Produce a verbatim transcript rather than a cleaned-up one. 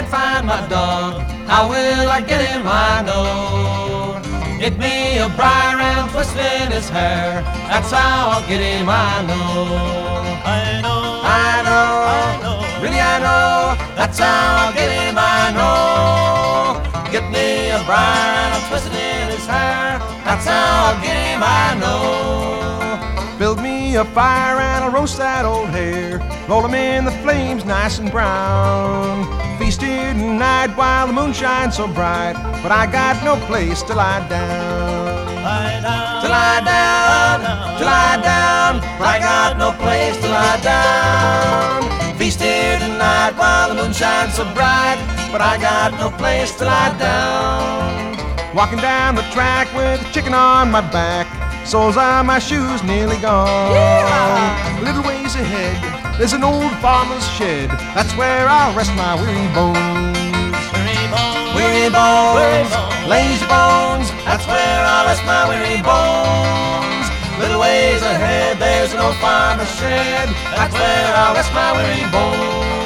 can't find my dog, how will I get him? I know. Get me a briar and twist in his hair, that's how I'll get him. I know. I know, I know, I know, really I know, that's how I'll get him. I know. Get me a briar and I'll twist it in his hair, that's how I'll get him. I know. Build me a fire and I'll roast that old hare, roll him in the flames nice and brown. Feasted tonight while the moon shines so bright, but I got no place to lie down. lie down, To lie down, to lie down, but I got no place to lie down. Feast here tonight while the moon shines so bright, but I got no place to lie down. Walking down the track with a chicken on my back, soles on my shoes nearly gone. Yeah. A little ways ahead, there's an old farmer's shed, that's where I'll rest my weary bones. weary bones, Weary bones, weary bones, lazy bones, that's where I'll rest my weary bones. Little ways ahead, there's an old farmer's shed, that's where I'll rest my weary bones.